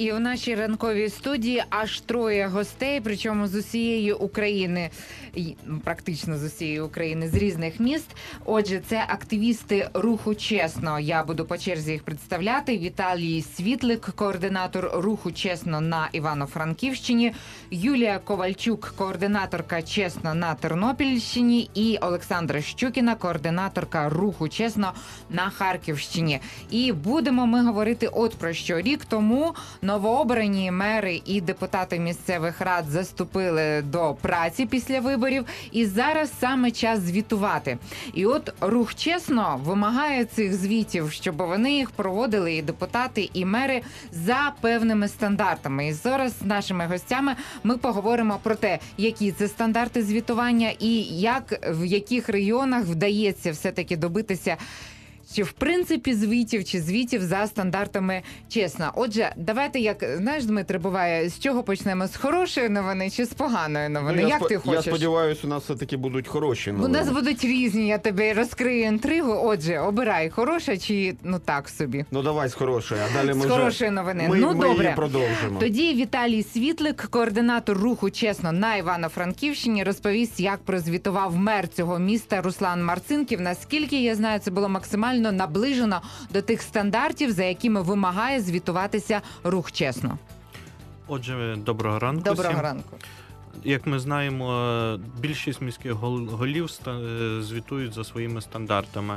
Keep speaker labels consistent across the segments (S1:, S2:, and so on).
S1: І в нашій ранковій студії аж троє гостей, причому з усієї України, практично з усієї України, з різних міст. Отже, це активісти руху «Чесно». Я буду по черзі їх представляти. Віталій Світлик, координатор руху «Чесно» на Івано-Франківщині, Юлія Ковальчук, координаторка «Чесно» на Тернопільщині і Олександра Щукіна, координаторка руху «Чесно» на Харківщині. І будемо ми говорити от про що. Рік тому новообрані мери і депутати місцевих рад заступили до праці після виборів, і зараз саме час звітувати. І от рух «Чесно» вимагає цих звітів, щоб вони їх проводили, і депутати, і мери, за певними стандартами. І зараз з нашими гостями ми поговоримо про те, які це стандарти звітування і як, в яких регіонах вдається все-таки добитися чи в принципі звітів, чи звітів за стандартами «Чесно». Отже, давайте, як, знаєш, Дмитре, буває, з чого почнемо? З хорошої новини чи з поганої новини? Як ти хочеш?
S2: Я сподіваюся, у нас все-таки будуть хороші новини.
S1: У нас будуть різні, я тобі розкрию інтригу. Отже, обирай, хороша чи так собі?
S2: Ну давай з хорошої, а далі ми
S1: з хорошої новини.
S2: Ми
S1: добре.
S2: її продовжимо.
S1: Тоді Віталій Світлик, координатор руху «Чесно» на Івано-Франківщині, розповість, як прозвітував мер цього міста Руслан Марцинків. Наскільки я знаю, це було максимально наближено до тих стандартів, за якими вимагає звітуватися рух «Чесно».
S3: Отже, доброго ранку.
S1: Доброго ранку.
S3: Як ми знаємо, більшість міських голів звітують за своїми стандартами.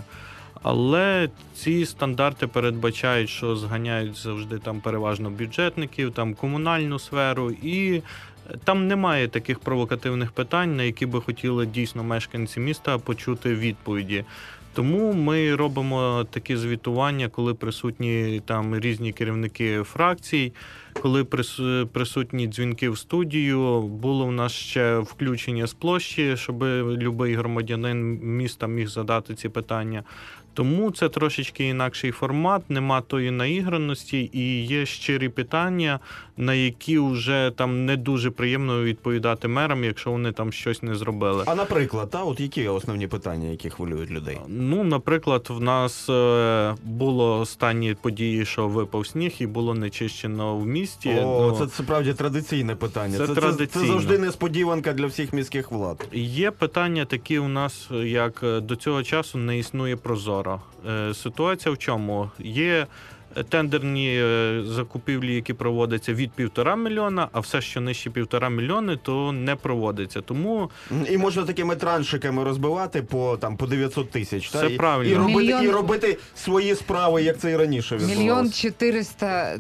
S3: Але ці стандарти передбачають, що зганяють завжди там переважно бюджетників, там комунальну сферу, і там немає таких провокативних питань, на які би хотіли дійсно мешканці міста почути відповіді. Тому ми робимо такі звітування, коли присутні там різні керівники фракцій, коли присутні дзвінки в студію. Було в нас ще включення з площі, щоб будь-який громадянин міста міг задати ці питання. Тому це трошечки інакший формат, нема тої наіграності і є щирі питання, на які вже там не дуже приємно відповідати мерам, якщо вони там щось не зробили.
S2: А наприклад, от які основні питання, які хвилюють людей?
S3: Ну, наприклад, в нас було останні події, що випав сніг і було нечищено в місті.
S2: Це справді традиційне питання. Це завжди несподіванка для всіх міських влад.
S3: Є питання такі у нас, як до цього часу не існує прозоро. Ситуація в чому? Є тендерні закупівлі, які проводяться від 1,5 мільйона, а все, що нижче 1,5 мільйона, то не проводиться. Тому... І
S2: можна такими траншиками розбивати по 900 тисяч.
S3: Це правильно.
S2: І робити свої справи, як це і раніше відбувалося.
S1: 1 400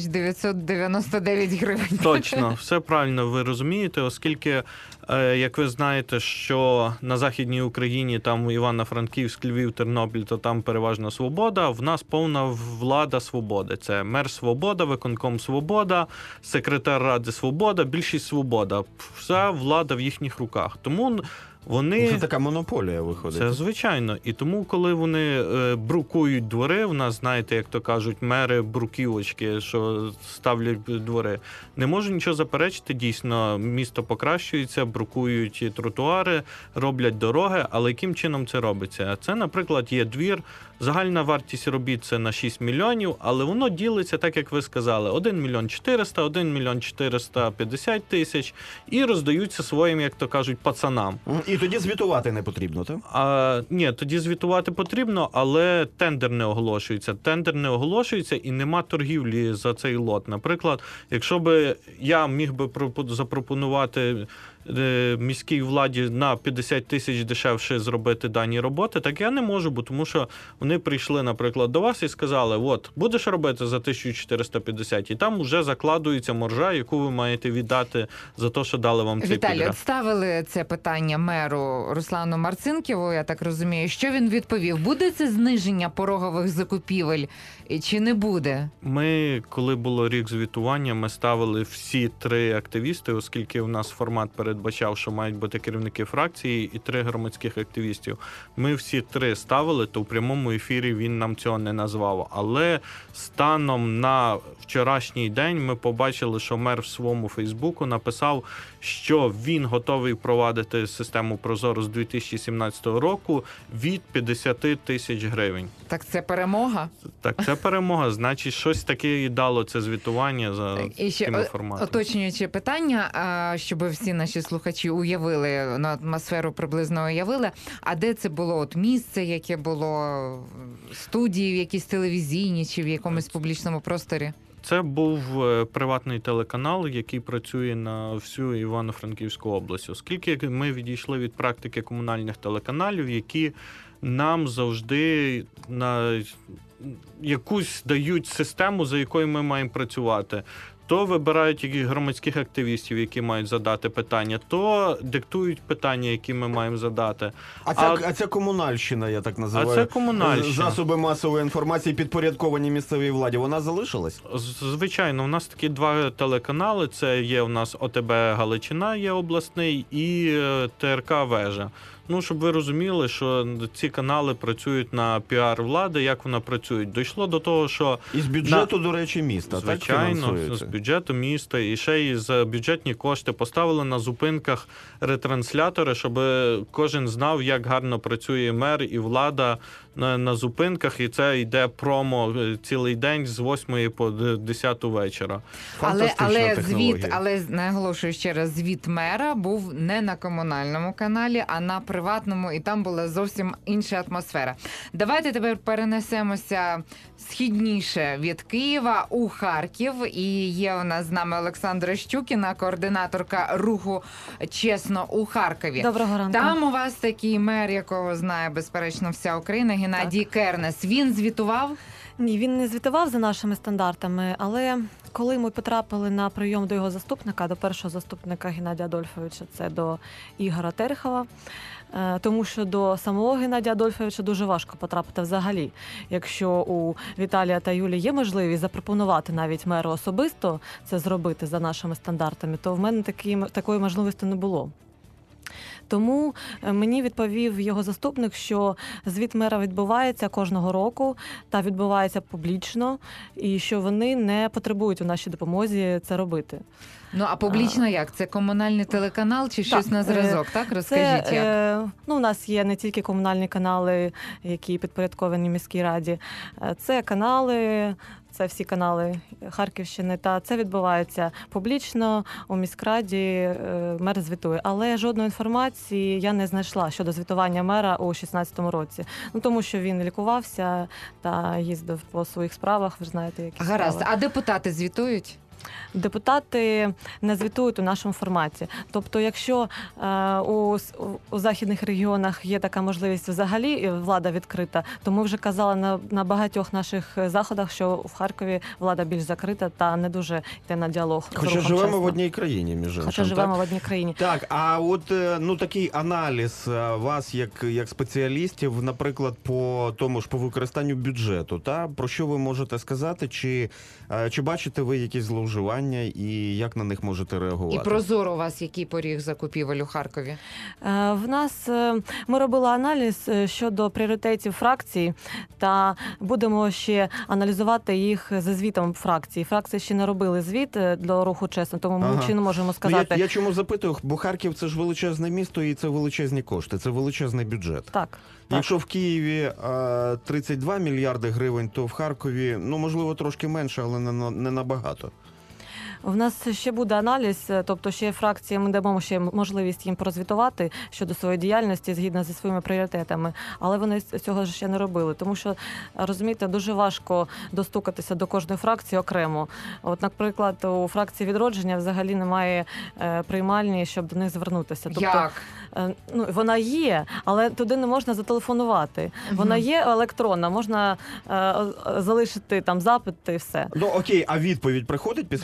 S1: 999 гривень.
S3: Точно, все правильно ви розумієте, оскільки, як ви знаєте, що на Західній Україні, там Івано-Франківськ, Львів, Тернопіль, то там переважно свобода, в нас повна влада свободи. Це мер свобода, виконком свобода, секретар ради свобода, більшість свобода. Вся влада в їхніх руках. Тому вони...
S2: Це така монополія виходить.
S3: Це звичайно. І тому, коли вони брукують двори, в нас, знаєте, як то кажуть, мери бруківочки, що ставлять двори, не можу нічого заперечити. Дійсно, місто покращується, брукують тротуари, роблять дороги, але яким чином це робиться? Це, наприклад, є двір, загальна вартість робіт це на 6 мільйонів, але воно ділиться, так як ви сказали, 1 мільйон 400, 1 мільйон 450 тисяч і роздаються своїм, як то кажуть, пацанам.
S2: І тоді звітувати не потрібно, так?
S3: Ні, тоді звітувати потрібно, але тендер не оголошується. Тендер не оголошується і нема торгівлі за цей лот. Наприклад, якщо би я міг би запропонувати міській владі на 50 тисяч дешевше зробити дані роботи, так я не можу, бо тому що вони прийшли, наприклад, до вас і сказали, от, будеш робити за 1450, і там вже закладується маржа, яку ви маєте віддати за те, що дали вам цей підряд.
S1: Віталій, ставили це питання меру Руслану Марцинківу, я так розумію. Що він відповів? Буде це зниження порогових закупівель чи не буде?
S3: Ми, коли було рік звітування, ми ставили всі 3 активісти, оскільки у нас формат передбачав, що мають бути керівники фракції і 3 громадських активістів. Ми всі 3 ставили, то в прямому ефірі він нам цього не назвав. Але станом на вчорашній день ми побачили, що мер в своєму Фейсбуку написав, що він готовий впровадити систему ProZorro з 2017 року від 50 тисяч гривень.
S1: Так це перемога?
S3: Так, це перемога. Значить, щось таке і дало це звітування за цими форматами.
S1: Уточнюючи питання, щоб всі наші слухачі уявили, на атмосферу приблизно уявили, а де це було? От місце, яке було, студії, в якісь телевізійні чи в якомусь публічному просторі?
S3: Це був приватний телеканал, який працює на всю Івано-Франківську область. Оскільки ми відійшли від практики комунальних телеканалів, які нам завжди на якусь дають систему, за якою ми маємо працювати. То вибирають громадських активістів, які мають задати питання, то диктують питання, які ми маємо задати.
S2: А ця комунальщина, я так називаю,
S3: це комунальщина.
S2: Засоби масової інформації підпорядковані місцевій владі, вона залишилась?
S3: Звичайно, у нас такі два телеканали, це є у нас ОТБ Галичина, є обласний, і ТРК Вежа. Ну, щоб ви розуміли, що ці канали працюють на піар влади, як вона працює. Дійшло до того, що...
S2: І з бюджету, до речі, міста,
S3: звичайно,
S2: так, фінансується?
S3: З бюджету міста. І ще й за бюджетні кошти поставили на зупинках ретранслятори, щоб кожен знав, як гарно працює мер і влада на зупинках. І це йде промо цілий день з 8 по 10 вечора.
S1: Але наголошую ще раз, звіт мера був не на комунальному каналі, а на приватному, і там була зовсім інша атмосфера. Давайте тепер перенесемося східніше від Києва у Харків. І є у нас з нами Олександра Щукіна, координаторка руху «Чесно» у Харкові.
S4: Доброго ранку.
S1: Там у вас такий мер, якого знає, безперечно, вся Україна, Геннадій Кернес. Він звітував?
S4: Ні, він не звітував за нашими стандартами, але коли ми потрапили на прийом до його заступника, до першого заступника Геннадія Адольфовича, це до Ігоря Терехова, тому що до самого Геннадія Адольфовича дуже важко потрапити взагалі. Якщо у Віталія та Юлі є можливість запропонувати навіть меру особисто це зробити за нашими стандартами, то в мене такої можливості не було. Тому мені відповів його заступник, що звіт мера відбувається кожного року та відбувається публічно, і що вони не потребують у нашій допомозі це робити.
S1: Ну, а публічно як? Це комунальний телеканал чи щось на зразок, так? Розкажіть, як?
S4: У нас є не тільки комунальні канали, які підпорядковані міській раді. Це канали, це всі канали Харківщини, та це відбувається публічно, у міськраді мер звітує. Але жодної інформації я не знайшла щодо звітування мера у 2016 році. Ну, тому що він лікувався та їздив по своїх справах, ви знаєте, які справи.
S1: Гаразд. А депутати звітують?
S4: Депутати не звітують у нашому форматі. Тобто, якщо у західних регіонах є така можливість взагалі, і влада відкрита, то ми вже казали на багатьох наших заходах, що в Харкові влада більш закрита та не дуже йде на діалог.
S2: Хоча живемо в одній країні, між іншим.
S4: Хоча живемо в одній країні.
S2: Так, а от такий аналіз вас, як спеціалістів, наприклад, по тому ж по використанню бюджету, та про що ви можете сказати, чи бачите ви якісь зловживання і як на них можете реагувати?
S1: І ProZorro у вас який поріг закупівель у Харкові?
S4: В нас ми робили аналіз щодо пріоритетів фракцій та будемо ще аналізувати їх за звітом фракцій. Фракції ще не робили звіт для руху «Чесно», тому ми ще не можемо сказати.
S2: Ну, я чому запитую, бо Харків – це ж величезне місто і це величезні кошти, це величезний бюджет.
S4: Так.
S2: Якщо в Києві 32 мільярди гривень, то в Харкові, можливо, трошки менше, але не набагато.
S4: В нас ще буде аналіз, тобто ще фракції ми дамо ще можливість їм прозвітувати щодо своєї діяльності згідно зі своїми пріоритетами, але вони цього ще не робили, тому що, розумієте, дуже важко достукатися до кожної фракції окремо. От, наприклад, у фракції «Відродження» взагалі немає приймальні, щоб до них звернутися. Тобто,
S1: як?
S4: Вона є, але туди не можна зателефонувати. Вона є електронна, можна залишити там запит і все.
S2: Ну окей, а відповідь приходить після того, як ви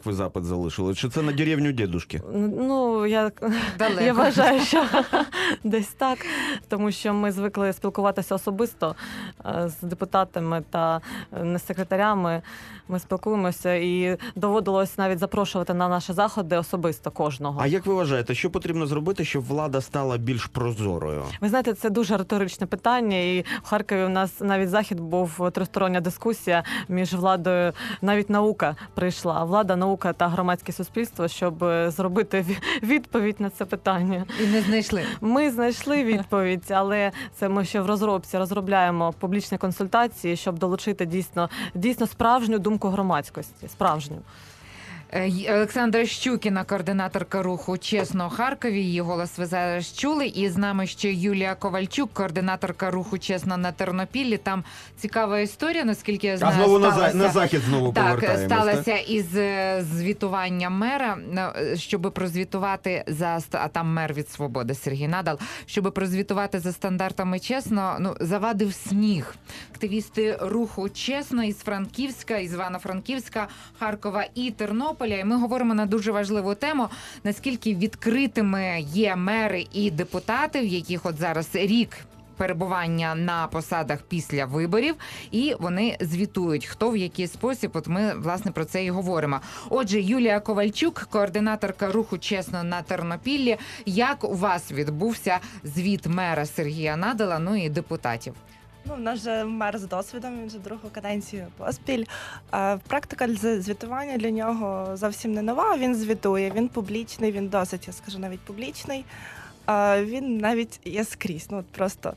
S2: ви запит залишили? Чи це на деревню дідушки?
S4: Ну, я
S1: Далеко.
S4: вважаю, що десь так, тому що ми звикли спілкуватися особисто з депутатами та не з секретарями. Ми спілкуємося і доводилось навіть запрошувати на наші заходи особисто кожного.
S2: А як ви вважаєте, що потрібно зробити, щоб влада стала більш прозорою?
S4: Ви знаєте, це дуже риторичне питання, і в Харкові у нас навіть захід був тристороння дискусія між владою, навіть наука прийшла, влада, наука та громадське суспільство, щоб зробити відповідь на це питання.
S1: І не знайшли.
S4: Ми знайшли відповідь, але це ми ще в розробці розробляємо публічні консультації, щоб долучити дійсно справжню думку громадськості, справжню.
S1: Олександра Щукіна, координаторка руху «Чесно» у Харкові. Її голос ви зараз чули. І з нами ще Юлія Ковальчук, координаторка руху «Чесно» на Тернопіллі. Там цікава історія, наскільки я знаю,
S2: знову
S1: сталася.
S2: на захід знову повертаємось.
S1: Сталося із звітуванням мера, щоб прозвітувати а там мер від «Свободи» Сергій Надал, щоб прозвітувати за стандартами «Чесно», завадив сніг. Активісти руху «Чесно» із Франківська, із Івано-Франківська, Харкова і Тернополя. І ми говоримо на дуже важливу тему, наскільки відкритими є мери і депутати, в яких от зараз рік перебування на посадах після виборів, і вони звітують, хто в який спосіб. От ми, власне, про це і говоримо. Отже, Юлія Ковальчук, координаторка руху «Чесно» на Тернопіллі. Як у вас відбувся звіт мера Сергія Надала, і депутатів?
S5: У нас же мер з досвідом, він вже другу каденцію поспіль. Практика звітування для нього зовсім не нова. Він звітує, він публічний, він досить, я скажу, навіть публічний. Він навіть є скрізь, просто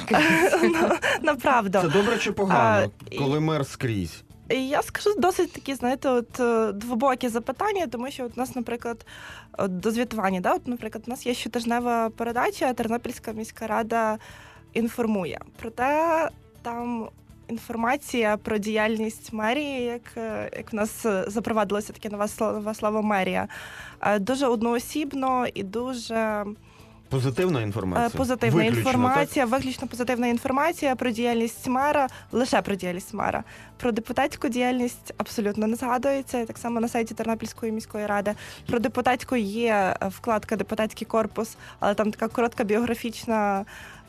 S5: направду.
S2: Це добре чи погано, коли мер скрізь?
S5: Я скажу, досить такі, знаєте, двобокі запитання, тому що у нас, наприклад, до звітування, наприклад, у нас є щотижнева передача, Тернопільська міська рада інформує. Проте там інформація про діяльність мерії, як в нас запровадилося таке нове слово мерія, дуже одноосібно і дуже...
S2: Позитивна інформація?
S5: Позитивна
S2: виключно,
S5: інформація, виключно позитивна інформація про діяльність мера, лише про діяльність мера. Про депутатську діяльність абсолютно не згадується, так само на сайті Тернопільської міської ради. Про депутатську є вкладка «Депутатський корпус», але там така коротка біографічна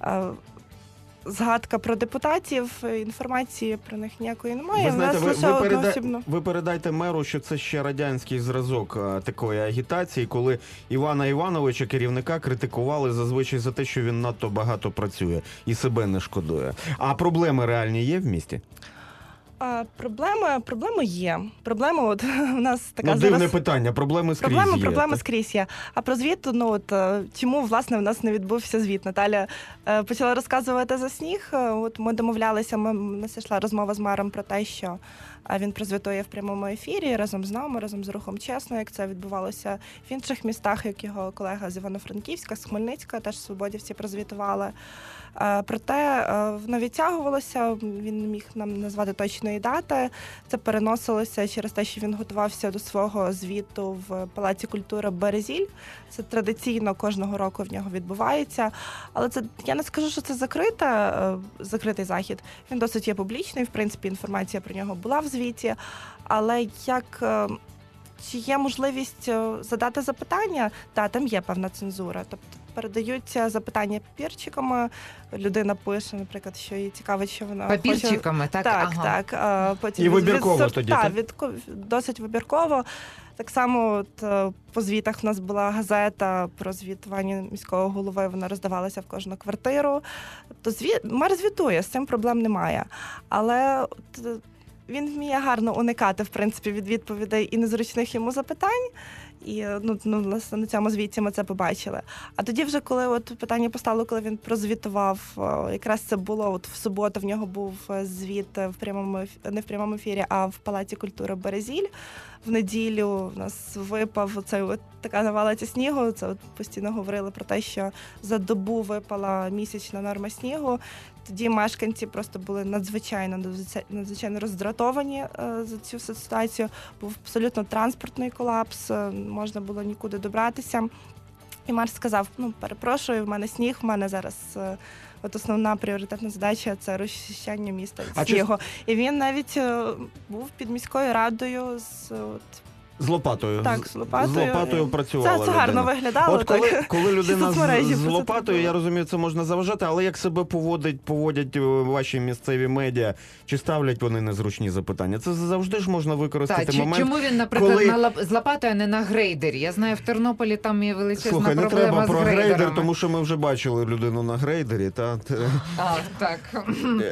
S5: згадка про депутатів, інформації про них ніякої немає.
S2: Ви знаєте, ви передайте меру, що це ще радянський зразок такої агітації, коли Івана Івановича, керівника, критикували зазвичай за те, що він надто багато працює і себе не шкодує. А проблеми реальні є в місті?
S5: Проблеми є. Проблеми у нас така
S2: дивне
S5: зараз...
S2: питання. Проблеми скрізь є.
S5: Проблеми скрізь є. А про звіт, чому, власне, в нас не відбувся звіт? Наталя почала розказувати за сніг. Ми домовлялися, у нас йшла розмова з мером про те, що він прозвітує в прямому ефірі разом з нами, разом з рухом «Чесно», як це відбувалося в інших містах, як його колега з Івано-Франківська, з Хмельницька, теж свободівці прозвітували. Проте воно відтягувалося, він не міг нам назвати точної дати. Це переносилося через те, що він готувався до свого звіту в Палаці культури «Березіль». Це традиційно кожного року в нього відбувається. Але я не скажу, що це закритий захід. Він досить є публічний, в принципі, інформація про нього була в звіті. Але чи є можливість задати запитання? Так, там є певна цензура. Тобто передаються запитання папірчиками. Людина пише, наприклад, що їй цікавить, що вона
S1: папірчиками,
S5: хоче...
S1: так?
S5: Так. Потім
S2: і вибірково тоді, так?
S5: Досить вибірково. Так само по звітах в нас була газета про звітування міського голови, вона роздавалася в кожну квартиру. Тобто мер звітує, з цим проблем немає. Але він вміє гарно уникати, в принципі, від відповідей і незручних йому запитань. І власне, на цьому звіті ми це побачили. А тоді вже, коли питання постало, коли він прозвітував, якраз це було в суботу, в нього був звіт не в прямому ефірі, а в Палаці культури «Березіль». В неділю в нас випав така навалиця снігу. Це постійно говорили про те, що за добу місячна норма снігу. Тоді мешканці просто були надзвичайно роздратовані за цю ситуацію. Був абсолютно транспортний колапс, можна було нікуди добратися. І мер сказав, перепрошую, в мене сніг, в мене зараз основна пріоритетна задача – це розчищання міста від снігу. І він навіть був під міською радою з
S2: З лопатою.
S5: Так, з лопатою.
S2: З лопатою працювала
S5: Це гарно
S2: людина.
S5: виглядало.
S2: От
S5: так.
S2: коли людина
S5: соцмережі
S2: з
S5: про це
S2: лопатою,
S5: подумала.
S2: я розумію, це можна заважати, але як себе поводять ваші місцеві медіа, чи ставлять вони незручні запитання? Це завжди ж можна використати
S1: Так,
S2: момент.
S1: чому він, наприклад,
S2: коли-
S1: з лопатою, а не на грейдері? Я знаю, в Тернополі там є величезна
S2: Слухай, не
S1: проблема
S2: треба
S1: з
S2: про
S1: грейдерами.
S2: грейдер, тому що ми вже бачили людину на грейдері, та
S1: А, так.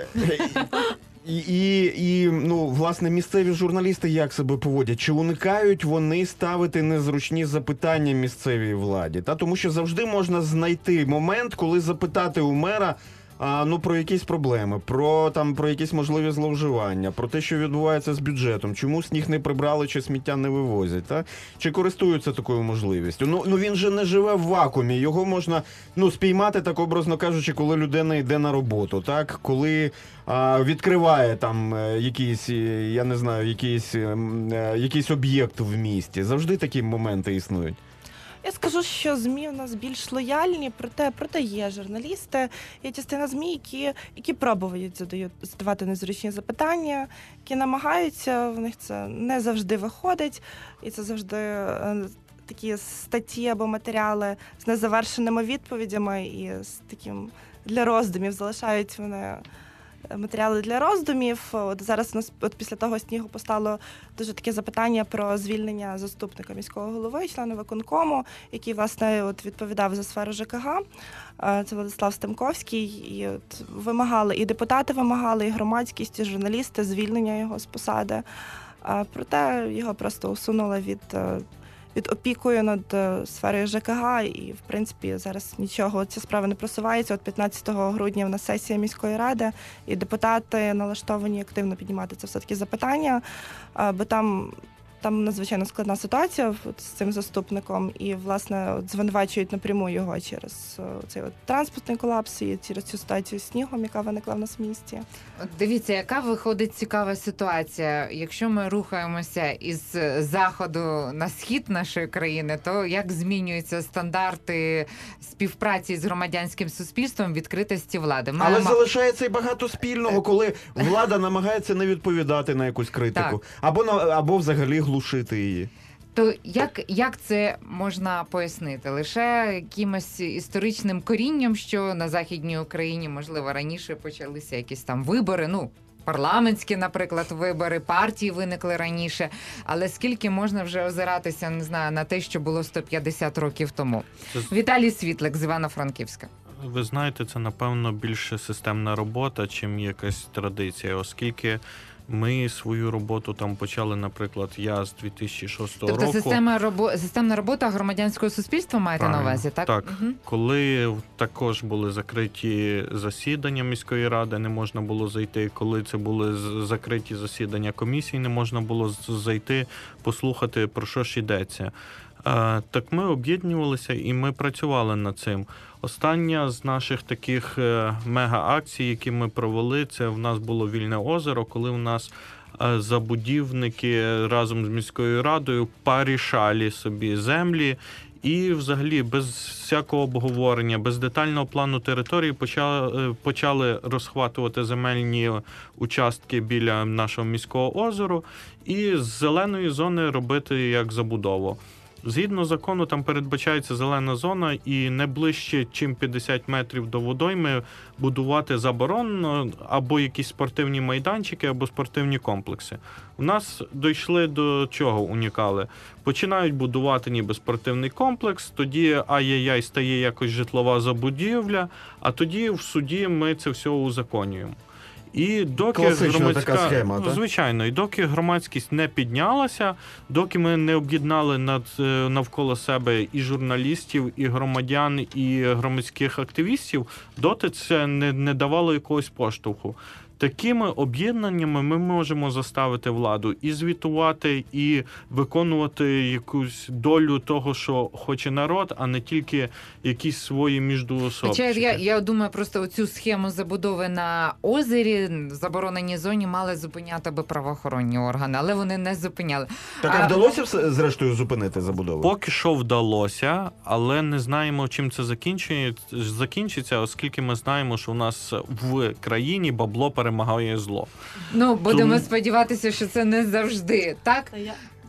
S2: І ну, власне, місцеві журналісти як себе поводять? Чи уникають вони ставити незручні запитання місцевій владі? Тому що завжди можна знайти момент, коли запитати у мера про якісь проблеми, про якісь можливі зловживання, про те, що відбувається з бюджетом, чому сніг не прибрали чи сміття не вивозять, чи користуються такою можливістю. Ну він же не живе в вакуумі, його можна спіймати, так образно кажучи, коли людина йде на роботу, так, коли відкриває там якийсь, я не знаю, якийсь об'єкт в місті. Завжди такі моменти існують.
S5: Я скажу, що ЗМІ у нас більш лояльні, проте є журналісти, є частина ЗМІ, які пробують задавати незручні запитання, які намагаються, в них це не завжди виходить, і це завжди такі статті або матеріали з незавершеними відповідями і з таким для роздумів залишають вони матеріали для роздумів. От зараз у нас після того снігу постало дуже таке запитання про звільнення заступника міського голови, члена виконкому, який, власне, відповідав за сферу ЖКГ. Це Владислав Стемковський. І вимагали, і депутати вимагали, і громадськість, і журналісти звільнення його з посади. Проте його просто усунули від опікою над сферою ЖКГ, і, в принципі, зараз нічого, ця справа не просувається. От 15 грудня в нас сесія міської ради, і депутати налаштовані активно піднімати це все-таки запитання, бо там надзвичайно складна ситуація з цим заступником, і, власне, звинувачують напряму його через цей транспортний колапс і через цю ситуацію з снігом, яка виникла в нас в місті.
S1: Дивіться, яка виходить цікава ситуація. Якщо ми рухаємося із заходу на схід нашої країни, то як змінюються стандарти співпраці з громадянським суспільством, відкритості влади?
S2: Але залишається і багато спільного, коли влада намагається не відповідати на якусь критику, або взагалі глушити її.
S1: То як це можна пояснити? Лише якимось історичним корінням, що на Західній Україні, можливо, раніше почалися якісь там вибори, парламентські, наприклад, вибори, партії виникли раніше, але скільки можна вже озиратися, не знаю, на те, що було 150 років тому? Віталій Світлик з Івано-Франківська.
S3: Ви знаєте, це, напевно, більше системна робота, чим якась традиція, оскільки ми свою роботу там почали, наприклад, я з 2006 року.
S1: Тобто системна робота громадянського суспільства маєте на увазі, так?
S3: Так.
S1: Угу.
S3: Коли також були закриті засідання міської ради, не можна було зайти. Коли це були закриті засідання комісій, не можна було зайти, послухати, про що ж йдеться. Так ми об'єднувалися і ми працювали над цим. Остання з наших таких мега-акцій, які ми провели, це в нас було Вільне озеро, коли в нас забудівники разом з міською радою порішали собі землі і взагалі без всякого обговорення, без детального плану території почали розхватувати земельні участки біля нашого міського озеру і з зеленої зони робити як забудову. Згідно закону, там передбачається зелена зона і не ближче, чим 50 метрів до водойми будувати заборонено або якісь спортивні майданчики, або спортивні комплекси. У нас дійшли до чого унікали. Починають будувати ніби спортивний комплекс, тоді ай-яй-яй стає якось житлова забудівля, а тоді в суді ми це все узаконюємо. І доки
S2: така схема, так?
S3: Звичайно, і доки громадськість не піднялася, доки ми не об'єднали навколо себе і журналістів, і громадян, і громадських активістів, доти це не давало якогось поштовху. Такими об'єднаннями ми можемо заставити владу і звітувати, і виконувати якусь долю того, що хоче народ, а не тільки якісь свої міждоусобчики.
S1: Я думаю, просто оцю схему забудови на озері в забороненій зоні мали зупиняти би правоохоронні органи, але вони не зупиняли.
S2: Так, а вдалося зрештою зупинити забудову?
S3: Поки що вдалося, але не знаємо, чим це закінчиться, оскільки ми знаємо, що у нас в країні бабло перемагає зло.
S1: Будемо сподіватися, що це не завжди, так?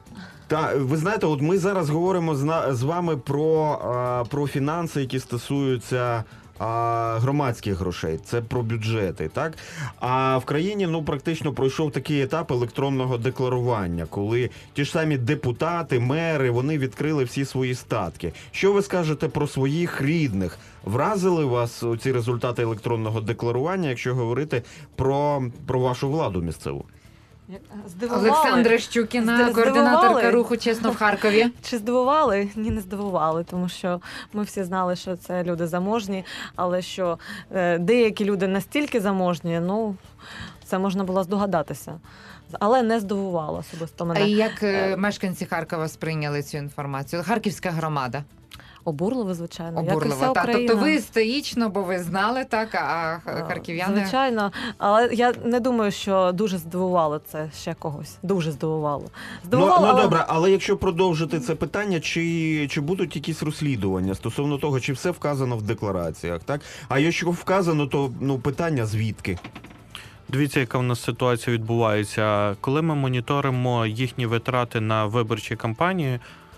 S2: Та ви знаєте, от ми зараз говоримо з вами про фінанси, які стосуються громадських грошей, це про бюджети, так? А в країні, практично пройшов такий етап електронного декларування, коли ті ж самі депутати, мери, вони відкрили всі свої статки. Що ви скажете про своїх рідних? Вразили вас ці результати електронного декларування, якщо говорити про вашу владу місцеву?
S4: Здивували.
S1: Олександра Щукіна, координаторка руху «Чесно» в Харкові.
S4: Чи здивували? Ні, не здивували, тому що ми всі знали, що це люди заможні, але що деякі люди настільки заможні, це можна було здогадатися. Але не здивувало особисто мене.
S1: А як мешканці Харкова сприйняли цю інформацію? Харківська громада.
S4: Обурливо, звичайно. Як і
S1: Обурливо,
S4: вся
S1: так.
S4: Україна.
S1: Тобто ви стоїчно, бо ви знали, так, а харків'яни...
S4: Звичайно, але я не думаю, що дуже здивувало це ще когось. Дуже здивувало.
S2: Добре, але якщо продовжити це питання, чи будуть якісь розслідування стосовно того, чи все вказано в деклараціях, так? А якщо вказано, то ви звідки?
S3: Дивіться, яка в нас ситуація відбувається. Коли ми моніторимо їхні витрати на виборчі кампанії,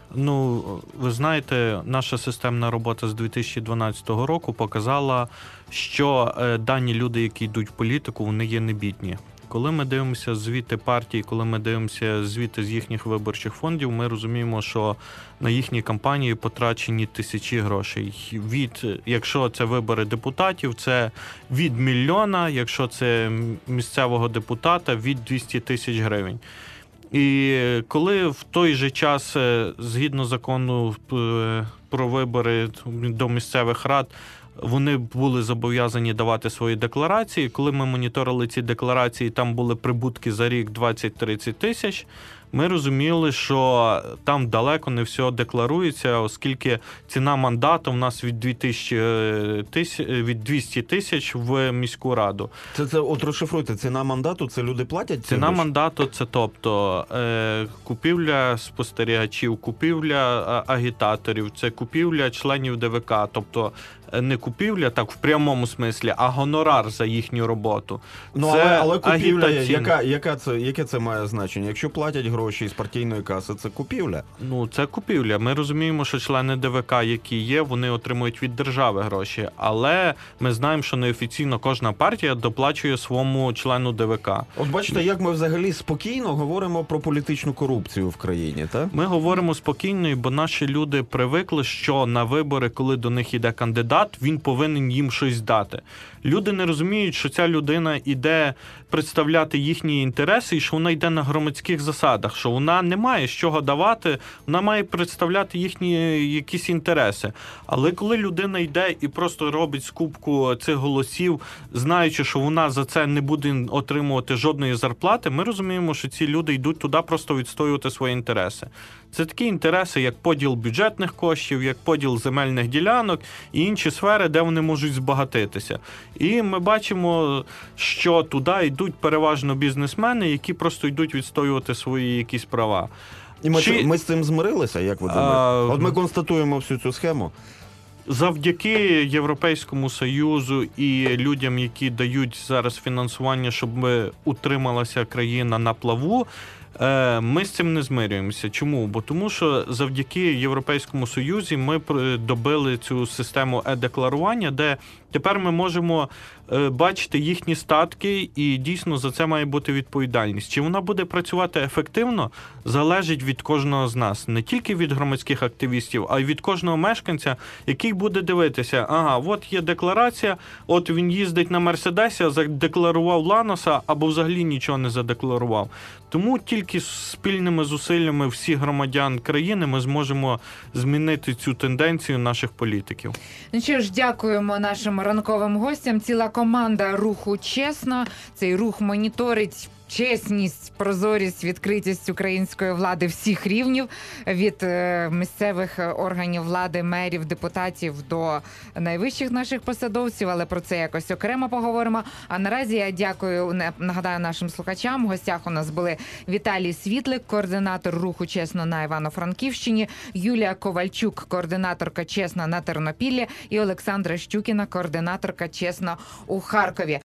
S3: ви знаєте, наша системна робота з 2012 року показала, що дані люди, які йдуть в політику, вони є не бідні. Коли ми дивимося звіти партій, коли ми дивимося звіти з їхніх виборчих фондів, ми розуміємо, що на їхні кампанії потрачені тисячі грошей. Якщо це вибори депутатів, це від 1 мільйона, якщо це місцевого депутата, від 200 тисяч гривень. І коли в той же час, згідно закону про вибори до місцевих рад, вони були зобов'язані давати свої декларації. Коли ми моніторили ці декларації, там були прибутки за рік 20-30 тисяч, ми розуміли, що там далеко не все декларується, оскільки ціна мандату в нас від 200 тисяч в міську раду.
S2: Це от розшифруйте, ціна мандату, це люди платять?
S3: Ціна мандату – це тобто купівля спостерігачів, купівля агітаторів, це купівля членів ДВК, тобто не купівля, так в прямому смислі, а гонорар за їхню роботу.
S2: Але купівля, яке це має значення? Якщо платять гроші з партійної каси, це купівля?
S3: Це купівля. Ми розуміємо, що члени ДВК, які є, вони отримують від держави гроші, але ми знаємо, що неофіційно кожна партія доплачує своєму члену ДВК.
S2: От бачите, як ми взагалі спокійно говоримо про політичну корупцію в країні, так?
S3: Ми говоримо спокійно, бо наші люди привикли, що на вибори, коли до них йде кандидат, він повинен їм щось дати. Люди не розуміють, що ця людина йде представляти їхні інтереси і що вона йде на громадських засадах, що вона не має з чого давати, вона має представляти їхні якісь інтереси. Але коли людина йде і просто робить скупку цих голосів, знаючи, що вона за це не буде отримувати жодної зарплати, ми розуміємо, що ці люди йдуть туди просто відстоювати свої інтереси. Це такі інтереси, як поділ бюджетних коштів, як поділ земельних ділянок і інші сфери, де вони можуть збагатитися. І ми бачимо, що туди йдуть переважно бізнесмени, які просто йдуть відстоювати свої якісь права.
S2: І ми з цим змирилися, як ви думаєте? От ми констатуємо всю цю схему.
S3: Завдяки Європейському Союзу і людям, які дають зараз фінансування, щоб утрималася країна на плаву, ми з цим не змирюємося. Чому? Бо тому що завдяки Європейському Союзі ми добили цю систему е-декларування, де тепер ми можемо бачити їхні статки, і дійсно за це має бути відповідальність. Чи вона буде працювати ефективно, залежить від кожного з нас. Не тільки від громадських активістів, а й від кожного мешканця, який буде дивитися, от є декларація, от він їздить на Мерседесі, а задекларував Ланоса, або взагалі нічого не задекларував. Тому тільки спільними зусиллями всіх громадян країни ми зможемо змінити цю тенденцію наших політиків.
S1: Ну що ж, дякуємо нашим ранковим гостям. Ціла команда руху «Чесно». Цей рух моніторить чесність, прозорість, відкритість української влади всіх рівнів, від місцевих органів влади, мерів, депутатів до найвищих наших посадовців, але про це якось окремо поговоримо. А наразі я нагадаю нашим слухачам, в гостях у нас були Віталій Світлик, координатор руху «Чесно» на Івано-Франківщині, Юлія Ковальчук, координаторка «Чесно» на Тернопіллі і Олександра Щукіна, координаторка «Чесно» у Харкові.